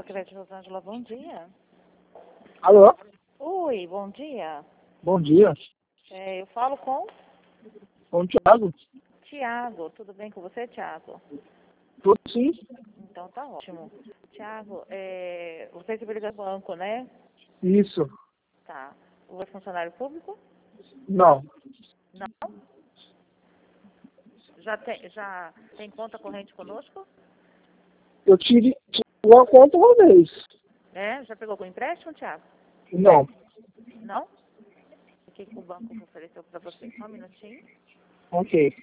Socrete Rosângela, bom dia. Alô? Oi, bom dia. Bom dia. Eu falo com Com o Thiago? Tiago. Tudo bem com você, Tiago? Tudo sim? Então tá ótimo. Tiago, você se liga do banco, né? Isso. Tá. Você é funcionário público? Não. Não? Já tem conta corrente conosco? Eu tive uma conta uma vez. Já pegou com empréstimo, Tiago? Não. Não? O que o banco ofereceu para você? Só um minutinho. Ok.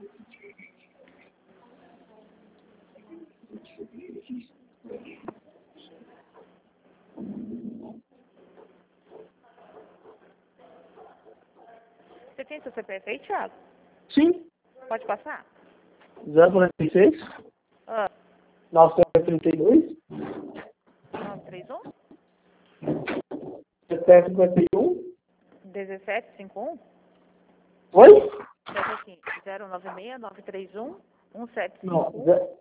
Você tem seu CPF aí, Tiago? Sim. Pode passar? 046 Ah, 932 931 751. 1751? Oi? Pega aqui. 096 931 Não. 1751.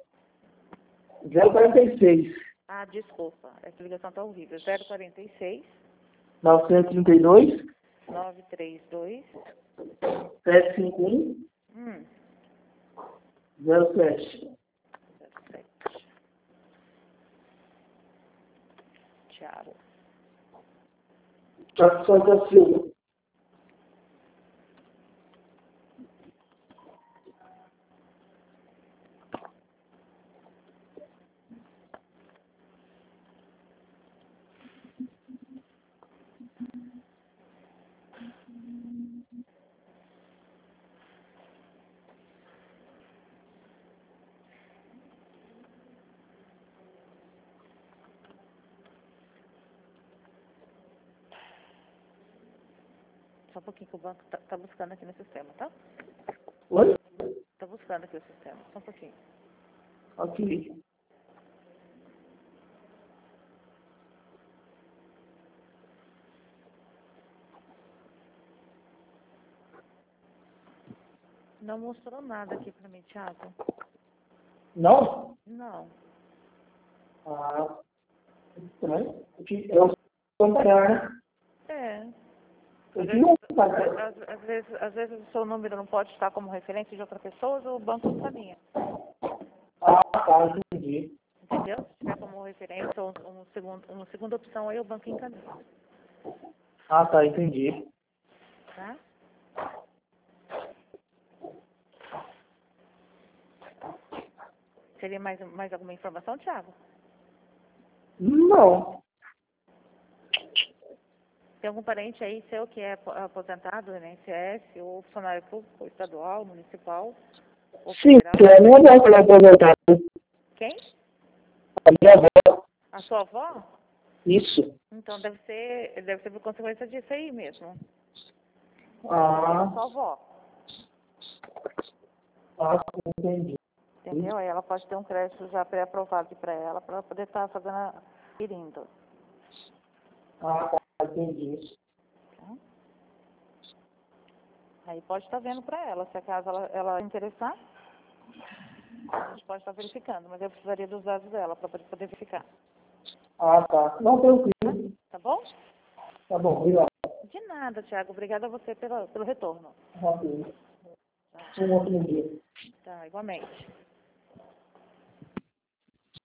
046 Ah, desculpa. Essa ligação está horrível. 046 932 932 751 07. 07. Tiago. Satisfação da Silva. Só um pouquinho que o banco tá buscando aqui no sistema, tá? Oi? Tá buscando aqui o sistema. Só um pouquinho. Ok. Não mostrou nada aqui pra mim, Tiago. Não? Não. Ah, estranho. Eu comparar, né? É. Eu tive um pagamento. Às vezes o seu número não pode estar como referência de outra pessoa, o banco encaminha. Ah, tá, entendi. Entendeu? Se tiver como referência ou uma segunda opção, aí o banco encaminha. Ah, tá, entendi. Tá? Seria mais alguma informação, Tiago? Não. Tem algum parente aí seu que é aposentado, INSS, ou funcionário público, estadual, municipal, ou Sim, federal? é a minha avó que ela é aposentada. Quem? A minha avó. A sua avó? Isso. Então deve ser por consequência disso aí mesmo. A Ah, sua avó. entendi. Entendeu? Aí ela pode ter um crédito já pré-aprovado aqui para ela poder estar adquirindo. Ah, tá, entendi. Tá? Aí pode estar vendo para ela, se acaso ela interessar, a gente pode estar verificando, mas eu precisaria dos dados dela para poder verificar. Ah, tá. Não, tranquilo. Tá bom? Tá bom, obrigado. De nada, Tiago. Obrigada a você pelo retorno. Ok. Um ótimo dia. Tá, igualmente.